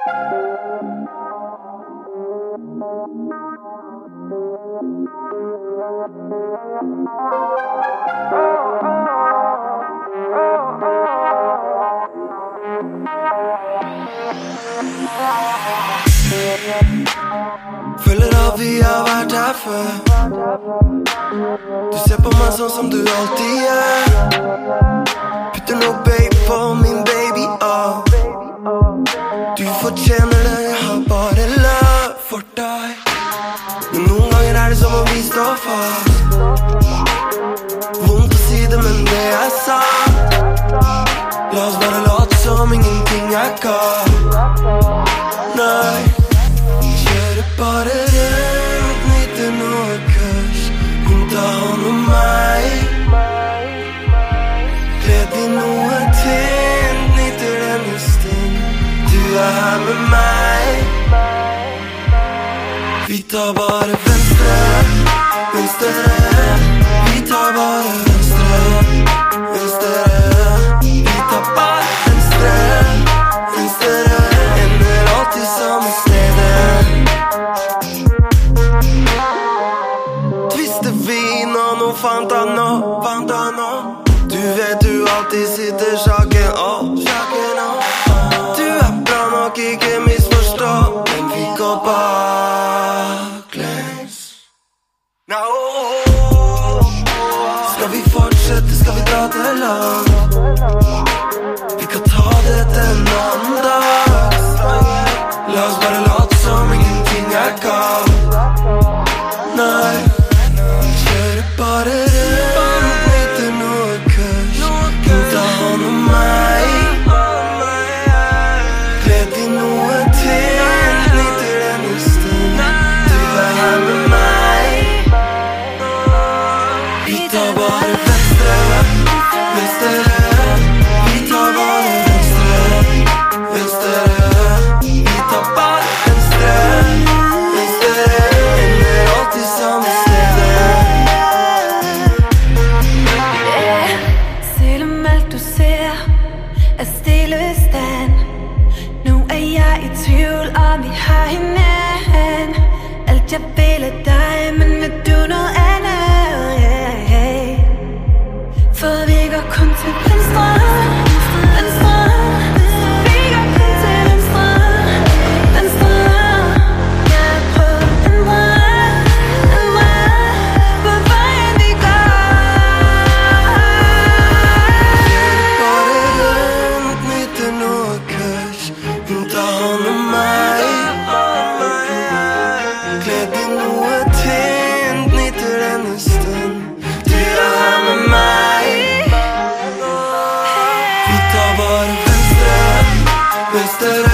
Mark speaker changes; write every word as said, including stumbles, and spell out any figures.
Speaker 1: Føler at vi har vært her før. Du ser på meg sånn som du alltid gjør. Putter noe babe på min baby, oh. Du fortjener det, jeg har bare love for deg. Men noen ganger er det som om vi står fast. Vondt å si det, men det er sant. La oss bare late som ingenting er galt. Nei, kjører bare rundt, nyter noe kurs. Hun tar hånd om meg. Gled i noe tynt, nyter denne stund. Du er her med meg. Vi tar bare venstre, venstre. Vi tar bare venstre, venstre. Vi tar bare venstre, venstre. Ender alltid samme stedet. Twister vin og noe Fanta nå, Fanta nå. Du vet du alltid sitter sjaken opp, sjaken opp. Du er bra nok, ikke misforstå, men vi går baklengs. Nå, skal vi fortsette, skal vi dra det langt? Vi kan ta dette en annen dag. La oss bare late som ingenting er galt. Nei, kjører bare rundt, nyter noe kurs. Hun tar hånd om meg. Gled i noe tynt, nyter denne stund. Du er her med meg. Vi tar bare venstre, venstre. Vi tar bare venstre, venstre. Vi tar bare venstre, venstre. Ender alltid samme stedet.
Speaker 2: Selv om alt du ser er stillestand. Nu er jeg i tvivl om vi har hinanden. Alt jeg vil er dig, men vil du noget andet? Yeah. For vi går kun til venstre, venstre. Vi går kun til venstre, venstre. Jeg prøver at ændre, ændre på vejen vi går.
Speaker 1: Bare rundt, nyter noe kurs. Hun tar hånd om meg. Gled i noe tynt, nyter denne stund. Du er her med meg. Vi tar bare venstre, venstre.